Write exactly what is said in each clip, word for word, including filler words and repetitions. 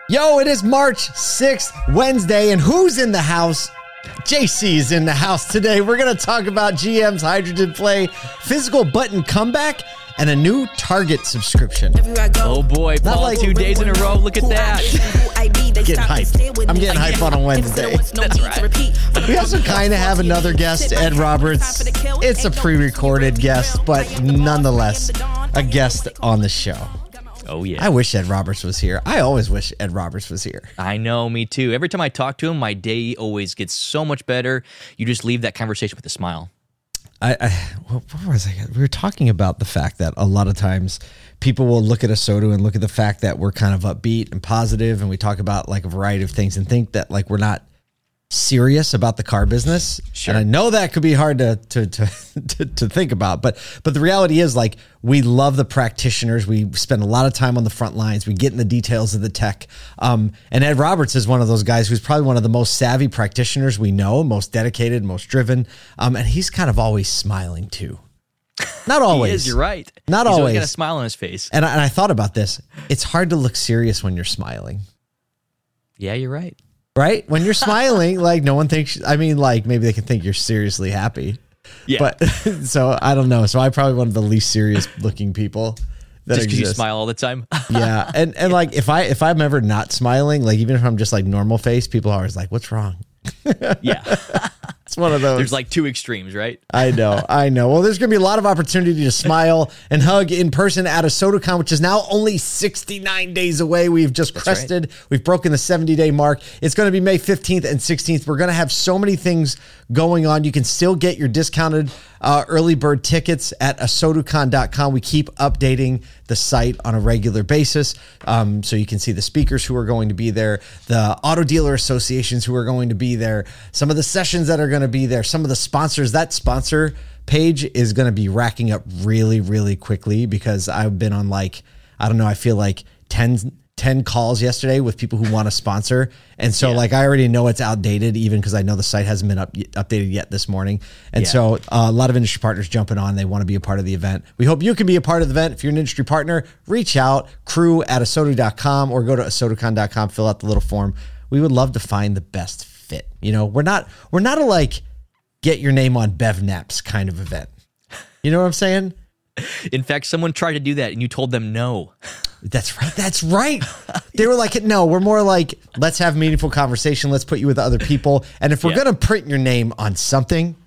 Yo, it is March sixth, Wednesday, and who's in the house? J C's in the house today. We're going to talk about G M's Hydrogen Play, physical button comeback, and a new Target subscription. Oh boy, Paul, like two days in a row. Look at that. Getting hyped. I'm getting hyped on a Wednesday. That's right. We also kind of have another guest, Ed Roberts. It's a pre-recorded guest, but nonetheless, a guest on the show. Oh, yeah. I wish Ed Roberts was here. I always wish Ed Roberts was here. I know, me too. Every time I talk to him, my day always gets so much better. You just leave that conversation with a smile. I, I what was I? We were talking about the fact that a lot of times people will look at ASOTU and look at the fact that we're kind of upbeat and positive, and we talk about like a variety of things and think that like we're not serious about the car business. Sure. And I know that could be hard to to, to to to think about, but but the reality is like we love the practitioners. We spend a lot of time on the front lines. We get in the details of the tech. Um, and Ed Roberts is one of those guys who's probably one of the most savvy practitioners we know, most dedicated, most driven. Um, and he's kind of always smiling too. Not always. He is, you're right. Not He's always. He's got a smile on his face. And I, and I thought about this. It's hard to look serious when you're smiling. Yeah, you're right. Right? When you're smiling, like no one thinks, I mean, like maybe they can think you're seriously happy. Yeah. But so I don't know. So I'm probably one of the least serious looking people that Just because you exist. smile all the time. Yeah. And and like if I if I'm ever not smiling, like even if I'm just like normal face, people are always like, what's wrong? Yeah. It's one of those. There's like two extremes, right? I know, I know. Well, there's going to be a lot of opportunity to smile and hug in person at ASOTUCon, which is now only sixty-nine days away. We've just That's crested. Right. We've broken the seventy-day mark. It's going to be May fifteenth and sixteenth. We're going to have so many things going on. You can still get your discounted uh, early bird tickets at ASOTUCon dot com. We keep updating the site on a regular basis, um, so you can see the speakers who are going to be there, the auto dealer associations who are going to be there, some of the sessions that are going to be there, some of the sponsors. That sponsor page is going to be racking up really, really quickly because I've been on like, I don't know, I feel like ten, ten calls yesterday with people who want to sponsor. And so yeah. like, I already know it's outdated even because I know the site hasn't been up, updated yet this morning. And yeah. so uh, a lot of industry partners jumping on, they want to be a part of the event. We hope you can be a part of the event. If you're an industry partner, reach out, crew at ASOTU dot com or go to ASOTUCon dot com, fill out the little form. We would love to find the best fit. You know, we're not, we're not a like, get your name on BevNaps kind of event. You know what I'm saying? In fact, someone tried to do that and you told them no. That's right. That's right. They were like, no, we're more like, let's have meaningful conversation. Let's put you with other people. And if we're yeah. going to print your name on something,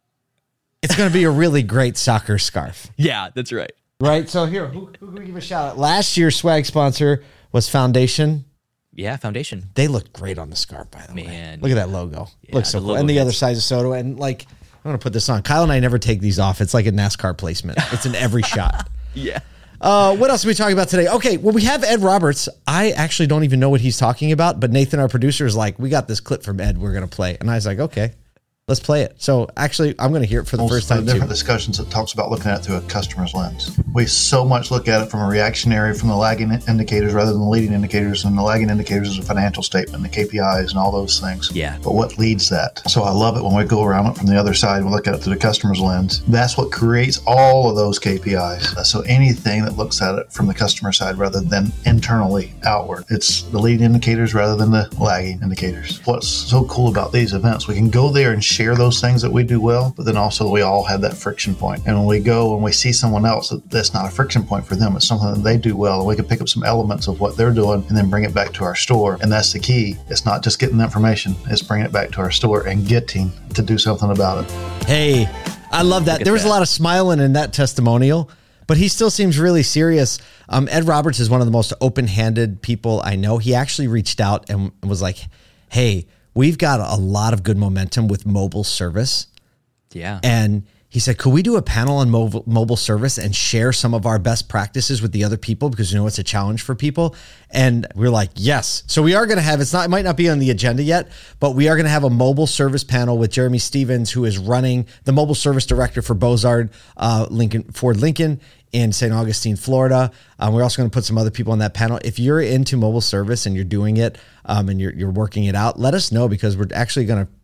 it's going to be a really great soccer scarf. Yeah, that's right. Right. So here, who, who can we give a shout out? Last year's swag sponsor was Foundation. Yeah, Foundation. They looked great on the scarf, by the Man. way. Look at that logo. Yeah, Looks so the cool. logo And the hits. other side of Soto. And like, I'm going to put this on. Kyle and I never take these off. It's like a NASCAR placement. It's in every shot. Yeah. Uh, what else are we talking about today? Okay, well, we have Ed Roberts. I actually don't even know what he's talking about, but Nathan, our producer, is like, we got this clip from Ed we're going to play. And I was like, okay, let's play it. So actually, I'm going to hear it for the Most first time, different too. discussions that talks about looking at it through a customer's lens. We so much look at it from a reactionary, from the lagging indicators rather than the leading indicators, and the lagging indicators is a financial statement, the K P Is and all those things. Yeah. But what leads that? So I love it when we go around it from the other side and we look at it through the customer's lens. That's what creates all of those K P Is. So anything that looks at it from the customer side rather than internally outward, it's the leading indicators rather than the lagging indicators. What's so cool about these events, we can go there and share those things that we do well, but then also we all have that friction point. And when we go and we see someone else, that's not a friction point for them. It's something that they do well, and we can pick up some elements of what they're doing and then bring it back to our store. And that's the key. It's not just getting the information, it's bringing it back to our store and getting to do something about it. Hey, I love that. There was that. a lot of smiling in that testimonial, but he still seems really serious. Um, Ed Roberts is one of the most open-handed people I know. He actually reached out and was like, hey, we've got a lot of good momentum with mobile service. Yeah. And he said, could we do a panel on mobile, mobile service and share some of our best practices with the other people? Because, you know, it's a challenge for people. And we're like, yes. So we are going to have, it's not, it might not be on the agenda yet, but we are going to have a mobile service panel with Jeremy Stevens, who is running the mobile service director for Bozard uh, Lincoln Ford Lincoln in Saint Augustine, Florida. Um, we're also going to put some other people on that panel. If you're into mobile service and you're doing it um, and you're, you're working it out, let us know, because we're actually going to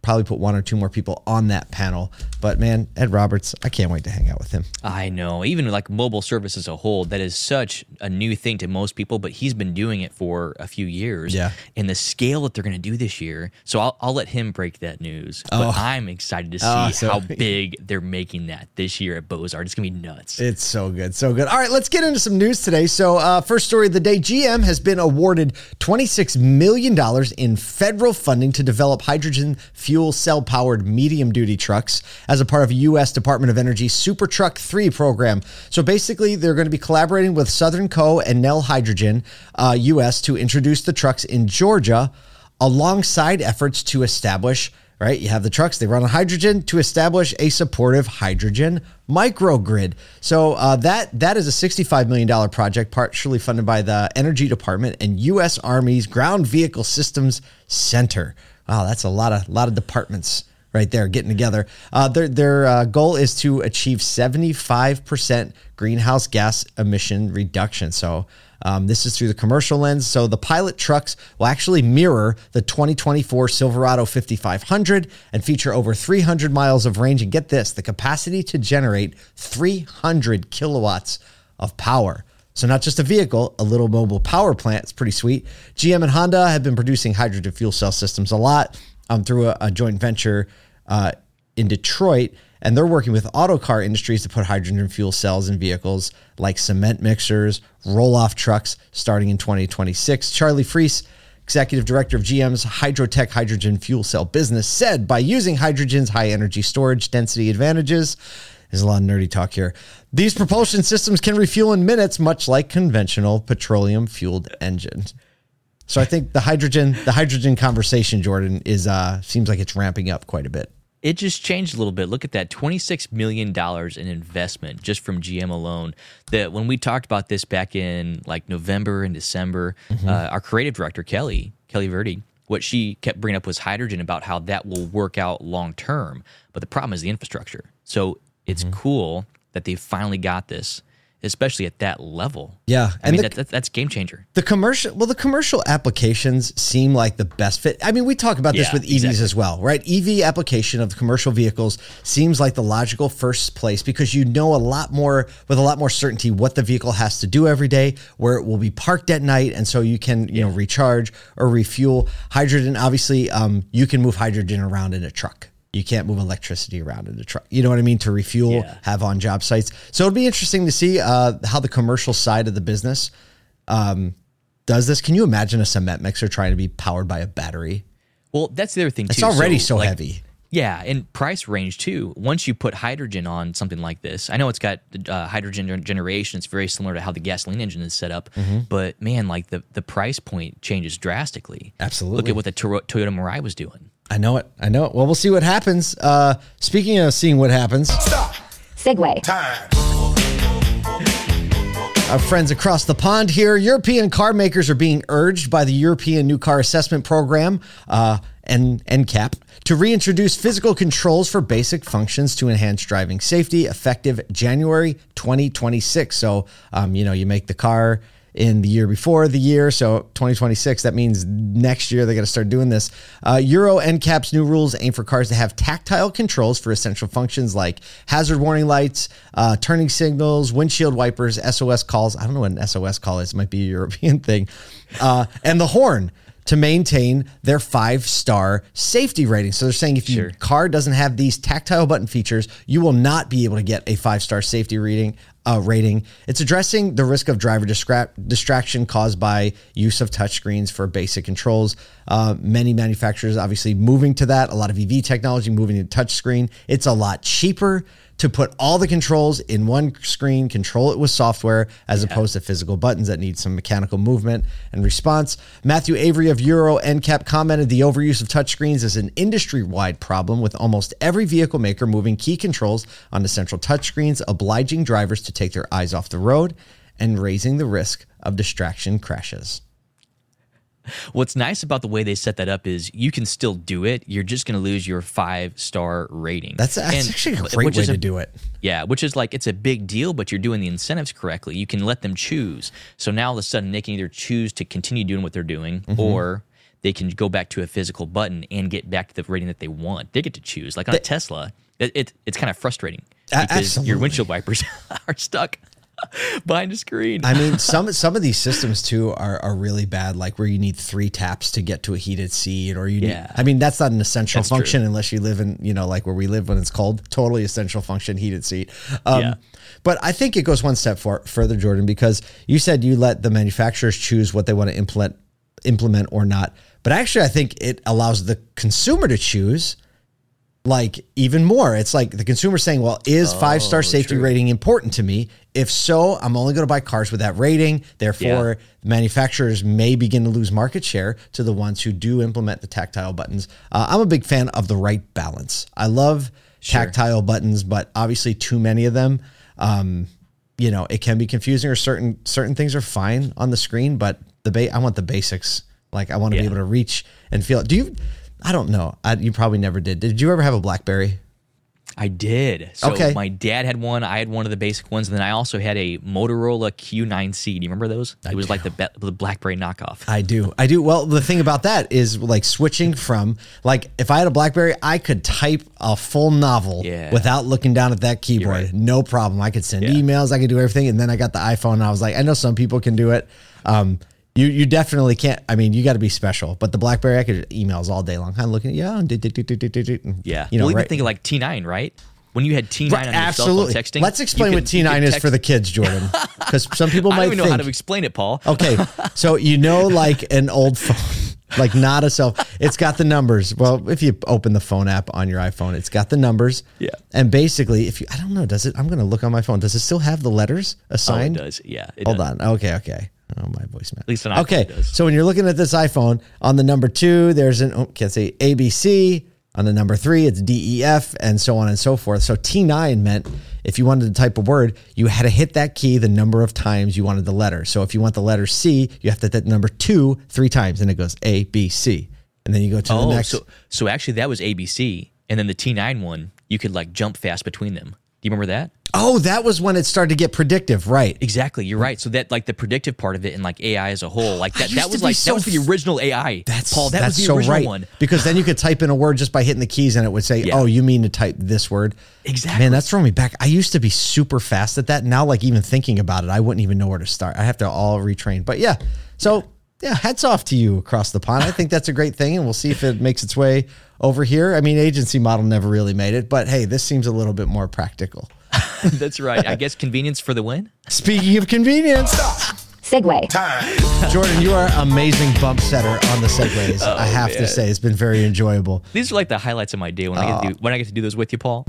probably put one or two more people on that panel. But man, Ed Roberts, I can't wait to hang out with him. I know. Even like mobile service as a whole, that is such a new thing to most people, but he's been doing it for a few years. Yeah. And the scale that they're going to do this year. So I'll, I'll let him break that news. Oh. But I'm excited to see Oh, so- how big they're making that this year at Bozard. It's going to be nuts. It's so good. So good. All right, let's get into some news today. So uh, first story of the day, G M has been awarded twenty-six million dollars in federal funding to develop hydrogen fuel cell powered medium duty trucks as a part of a U S Department of Energy Super Truck three program. So basically, they're going to be collaborating with Southern Co. and Nel Hydrogen uh, U S to introduce the trucks in Georgia alongside efforts to establish, right? You have the trucks, they run on hydrogen to establish a supportive hydrogen microgrid. So uh, that that is a sixty-five million dollars project, partially funded by the Energy Department and U S Army's Ground Vehicle Systems Center. Wow, that's a lot of lot of departments right there getting together. Uh, their their uh, goal is to achieve seventy-five percent greenhouse gas emission reduction. So um, this is through the commercial lens. So the pilot trucks will actually mirror the twenty twenty-four Silverado fifty-five hundred and feature over three hundred miles of range. And get this, the capacity to generate three hundred kilowatts of power. So not just a vehicle, a little mobile power plant. It's pretty sweet. G M and Honda have been producing hydrogen fuel cell systems a lot um, through a, a joint venture uh, in Detroit. And they're working with auto car industries to put hydrogen fuel cells in vehicles like cement mixers, roll-off trucks starting in twenty twenty-six. Charlie Freese, executive director of G M's Hydrotech hydrogen fuel cell business, said by using hydrogen's high energy storage density advantages, there's a lot of nerdy talk here, these propulsion systems can refuel in minutes, much like conventional petroleum-fueled engines. So I think the hydrogen, the hydrogen conversation, Jordan, is uh, seems like it's ramping up quite a bit. It just changed a little bit. Look at that, twenty-six million dollars in investment just from G M alone. That when we talked about this back in like November and December, mm-hmm. uh, our creative director, Kelly, Kelly Verdi, what she kept bringing up was hydrogen, about how that will work out long term. But the problem is the infrastructure. So it's mm-hmm. cool that they finally got this, especially at that level. Yeah. I and mean, the, that, that, that's game changer. The commercial, well, the commercial applications seem like the best fit. I mean, we talk about this Yeah, with E Vs exactly. as well, right? E V application of commercial vehicles seems like the logical first place because you know a lot more, with a lot more certainty, what the vehicle has to do every day, where it will be parked at night. And so you can, you know, recharge or refuel. Hydrogen, obviously, um, you can move hydrogen around in a truck. You can't move electricity around in the truck. You know what I mean? To refuel, Yeah. have on job sites. So it'll be interesting to see uh, how the commercial side of the business um, does this. Can you imagine a cement mixer trying to be powered by a battery? Well, that's the other thing, It's too. already so, like, heavy. Yeah, and price range, too. Once you put hydrogen on something like this, I know it's got uh, hydrogen generation. It's very similar to how the gasoline engine is set up. Mm-hmm. But, man, like the, the price point changes drastically. Absolutely. Look at what the Toro- Toyota Mirai was doing. I know it. I know it. Well, we'll see what happens. Uh, speaking of seeing what happens, Segway. our friends across the pond here, European car makers are being urged by the European New Car Assessment Program, uh, and N C A P, to reintroduce physical controls for basic functions to enhance driving safety, effective January twenty twenty-six. So, um, you know, you make the car in the year before the year. So twenty twenty-six, that means next year they got to start doing this. Uh, Euro N C A P's new rules aim for cars to have tactile controls for essential functions like hazard warning lights, uh, turning signals, windshield wipers, S O S calls. I don't know what an S O S call is. It might be a European thing. Uh, and the horn to maintain their five-star safety rating. So they're saying if your Sure. car doesn't have these tactile button features, you will not be able to get a five-star safety rating. Uh, rating. It's addressing the risk of driver distra- distraction caused by use of touchscreens for basic controls. Uh, many manufacturers obviously moving to that. A lot of E V technology moving to touchscreen. It's a lot cheaper to put all the controls in one screen, control it with software, as yeah. opposed to physical buttons that need some mechanical movement and response. Matthew Avery of Euro N C A P commented the overuse of touchscreens is an industry-wide problem, with almost every vehicle maker moving key controls onto central touchscreens, obliging drivers to take their eyes off the road and raising the risk of distraction crashes. What's nice about the way they set that up is you can still do it. You're just going to lose your five-star rating. That's, that's And- actually a great way is to a- do it. Yeah, which is like, it's a big deal, but you're doing the incentives correctly. You can let them choose. So now all of a sudden they can either choose to continue doing what they're doing, Mm-hmm. or they can go back to a physical button and get back to the rating that they want. They get to choose. Like on a Tesla, it, it it's kind of frustrating because Absolutely. your windshield wipers are stuck behind a screen. I mean, some some of these systems too are, are really bad, like where you need three taps to get to a heated seat, or you need, Yeah. I mean, that's not an essential That's function true. unless you live in, you know, like where we live when it's cold. Totally essential function, heated seat. Um, Yeah. But I think it goes one step for, further, Jordan, because you said you let the manufacturers choose what they want to implement, implement or not. But actually, I think it allows the consumer to choose. Like even more, it's like the consumer saying, well, is Oh, five-star safety true. rating important to me? If so, I'm only going to buy cars with that rating. Therefore, manufacturers may begin to lose market share to the ones who do implement the tactile buttons. Uh, I'm a big fan of the right balance. I love Sure. tactile buttons, but obviously too many of them, um, you know, it can be confusing, or certain, certain things are fine on the screen, but the ba- I want the basics. Like I want to be Yeah. able to reach and feel it. Do you, I don't know. I, you probably never did. Did you ever have a BlackBerry? I did. So Okay. my dad had one. I had one of the basic ones, and then I also had a Motorola Q nine C. Do you remember those? It was like the be- the BlackBerry knockoff. I do. I do. Well, the thing about that is like switching from, like, if I had a BlackBerry, I could type a full novel Yeah. without looking down at that keyboard. right. No problem. I could send Yeah. emails. I could do everything. And then I got the iPhone and I was like, I know some people can do it. Um, you, you definitely can't. I mean, you got to be special, but the BlackBerry, I could emails all day long. I'm looking at, yeah. do, do, do, do, do, do, do. Yeah. You know, well, even right. think of like T nine, right? When you had T nine Right, on your absolutely. cell phone texting. Let's explain you what could- T you nine could is text- for the kids, Jordan, because some people I might don't even know think, how to explain it, Paul. okay, so you know, like an old phone, like not a cell. It's got the numbers. Well, if you open the phone app on your iPhone, it's got the numbers. Yeah. And basically, if you, I don't know, does it? I'm going to look on my phone. Does it still have the letters Oh, it assigned? does. Yeah. It Hold does. on. Okay. Okay. Oh, my voicemail. At least on iPhone Okay. it does. So when you're looking at this iPhone, on the number two, there's an, oh, can't say A B C. On the number three, it's D E F, and so on and so forth. So T nine meant if you wanted to type a word, you had to hit that key the number of times you wanted the letter. So if you want the letter C, you have to hit that number two three times, and it goes A, B, C. And then you go to Oh, the next. so so actually that was A B C, and then the T nine one, you could like jump fast between them. Do you remember that? Oh, that was when it started to get predictive, right? Exactly, you're right. So that like the predictive part of it and like A I as a whole, like that used that to was be like so that was the original A I. That's Paul. That that's was the so original right. one. Because then you could type in a word just by hitting the keys, and it would say, Yeah. "Oh, you mean to type this word?" Exactly. Man, that's throwing me back. I used to be super fast at that. Now, like even thinking about it, I wouldn't even know where to start. I have to all retrain. But yeah, so yeah, hats off to you across the pond. I think that's a great thing, and we'll see if it makes its way over here. I mean, agency model never really made it, but hey, this seems a little bit more practical. That's right. I guess convenience for the win. Speaking of convenience, Segway. Jordan, you are amazing bump setter on the segways. I have to man. say, it's been very enjoyable. These are like the highlights of my day when I get to do, when I get to do those with you, Paul.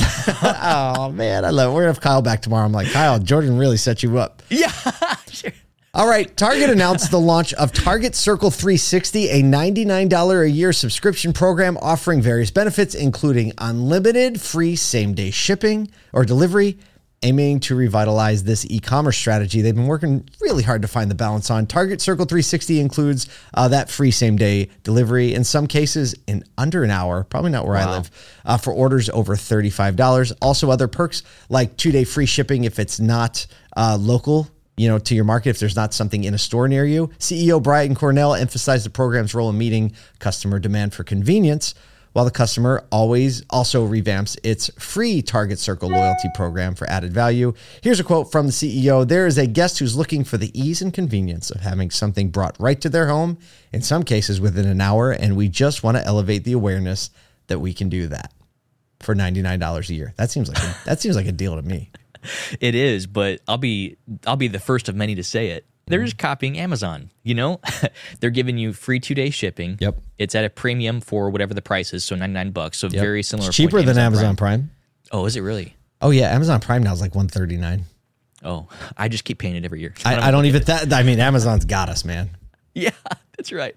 Oh man, I love it. We're gonna have Kyle back tomorrow. I'm like, Kyle, Jordan really set you up. yeah, sure. All right, Target announced the launch of Target Circle three sixty, a ninety-nine dollars a year subscription program offering various benefits, including unlimited free same-day shipping or delivery, aiming to revitalize this e-commerce strategy they've been working really hard to find the balance on. Target Circle three sixty includes uh, that free same-day delivery, in some cases in under an hour, probably not where I Wow. live, uh, for orders over thirty-five dollars. Also other perks like two-day free shipping if it's not uh, local, you know, to your market, if there's not something in a store near you. C E O Brian Cornell emphasized the program's role in meeting customer demand for convenience, while the customer always also revamps its free Target Circle loyalty program for added value. Here's a quote from the C E O. There is a guest who's looking for the ease and convenience of having something brought right to their home, in some cases within an hour, and we just want to elevate the awareness that we can do that for ninety-nine dollars a year. That seems like a, that seems like a deal to me. It is, but I'll be I'll be the first of many to say it. They're just copying Amazon, you know? They're giving you free two-day shipping. Yep. It's at a premium for whatever the price is, so ninety-nine bucks. So Yep. very similar. It's cheaper point to than Amazon Prime. Oh, is it really? Oh yeah, Amazon Prime now is like one thirty-nine. Oh, I just keep paying it every year. I, I don't even that. I mean, Amazon's got us, man. Yeah, that's right.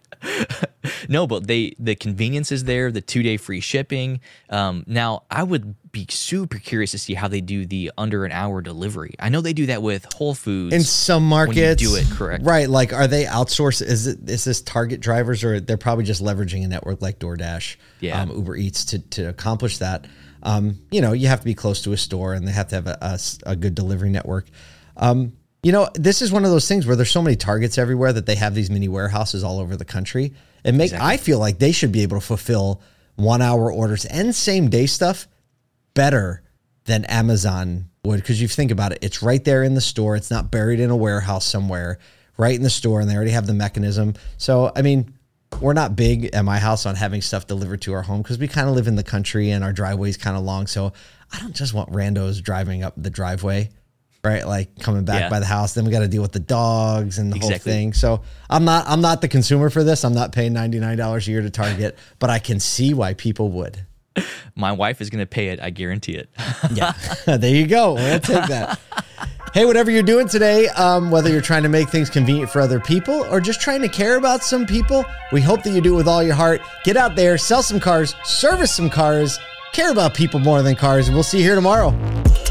No, but they the convenience is there, the two day free shipping. Um, now, I would be super curious to see how they do the under an hour delivery. I know they do that with Whole Foods. In some when you markets, do it correct. right? Like, are they outsourced? Is it is this Target drivers, or they're probably just leveraging a network like DoorDash, Yeah. um, Uber Eats to to accomplish that? Um, you know, you have to be close to a store, and they have to have a, a s- a good delivery network. Um, You know, this is one of those things where there's so many Targets everywhere that they have these mini warehouses all over the country. And make exactly. I feel like they should be able to fulfill one hour orders and same day stuff better than Amazon would. Because you think about it, it's right there in the store. It's not buried in a warehouse somewhere, right in the store. And they already have the mechanism. So, I mean, we're not big at my house on having stuff delivered to our home because we kind of live in the country and our driveway's kind of long. So I don't just want randos driving up the driveway. Right, like coming back yeah. by the house. Then we got to deal with the dogs and the exactly. whole thing. So I'm not, I'm not the consumer for this. I'm not paying ninety-nine dollars a year to Target, but I can see why people would. My wife is going to pay it. I guarantee it. Yeah, there you go. We'll take that. Hey, whatever you're doing today, um, whether you're trying to make things convenient for other people or just trying to care about some people, we hope that you do it with all your heart. Get out there, sell some cars, service some cars, care about people more than cars, and we'll see you here tomorrow.